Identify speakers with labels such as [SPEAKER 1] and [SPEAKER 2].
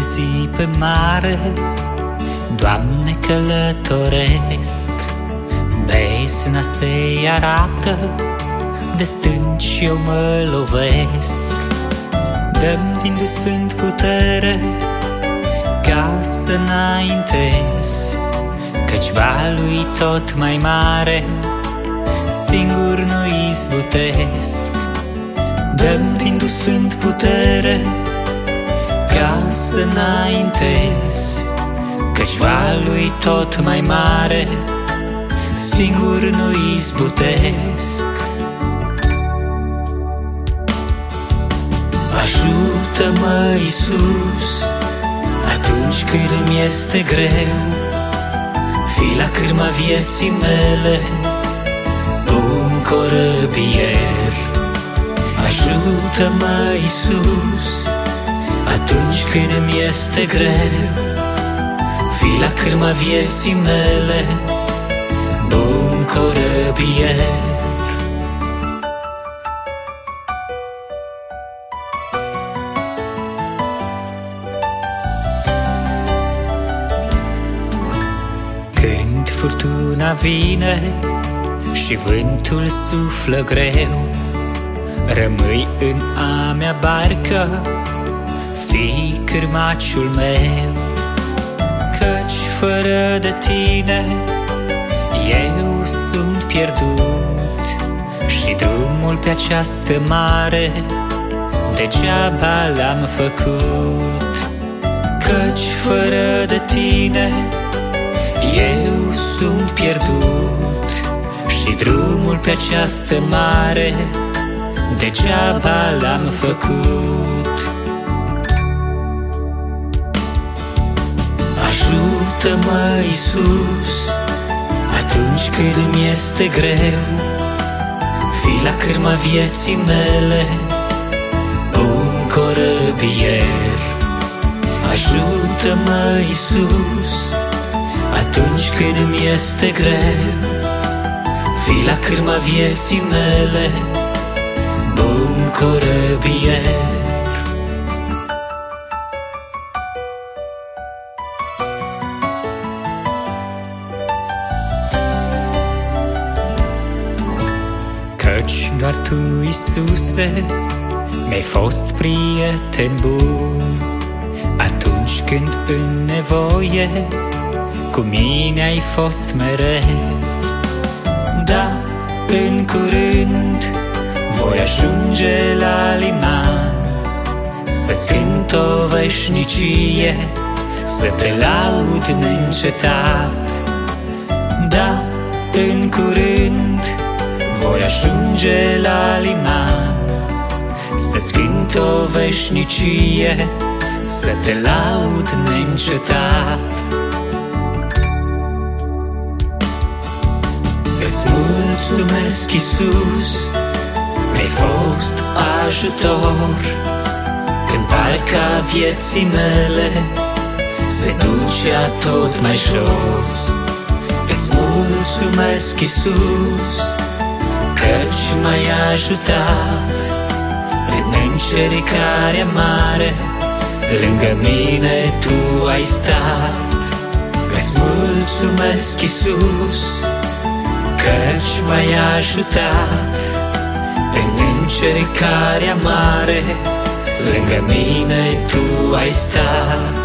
[SPEAKER 1] zi pe mare, Doamne, călătoresc. Bezna se arată, de stânci eu mă lovesc. Dă-mi din dus sfânt putere, ca să înaintez, căci valul tot mai mare, singur nu izbutesc. Dă-mi din dus sfânt putere, ca să înaintez, căci valul tot mai mare, singur nu izbutesc. Ajută-mă, Iisus, atunci când îmi este greu, fii la cârma vieții mele, un corăbier. Ajută-mă, Iisus, atunci când îmi este greu, fii la cârma vieții mele, un corăbier. Când furtuna vine și vântul suflă greu, rămâi în a mea barcă, fii cârmaciul meu. Căci fără de tine eu sunt pierdut și drumul pe această mare degeaba l-am făcut. Căci fără de tine eu sunt pierdut și drumul pe această mare degeaba l-am făcut. Ajută-mă, Iisus, atunci când îmi este greu, fii la cârma vieții mele, un corăbier. Ajută-mă, Iisus, atunci când îmi este greu, fii la cârma vieții mele, un corăbier. Căci doar Tu, Iisuse, mi-ai fost prieten bun, atunci când în nevoie cu mine ai fost mereu. Da, în curând voi ajunge la liman, să-ți cânt o veșnicie, să te laud neîncetat. Da, în curând voi ajunge la liman, să-ți cânt o veșnicie, să te laud neîncetat. Îți mulțumesc, Iisus, mi-ai fost ajutor, când barca vieții mele se ducea tot mai jos. Îți mulțumesc, Iisus, căci m-ai ajutat în încercarea mare, lângă mine Tu ai stat. Îți mulțumesc, Iisus, căci m-ai ajutat în încercarea mare, lângă mine Tu ai stat.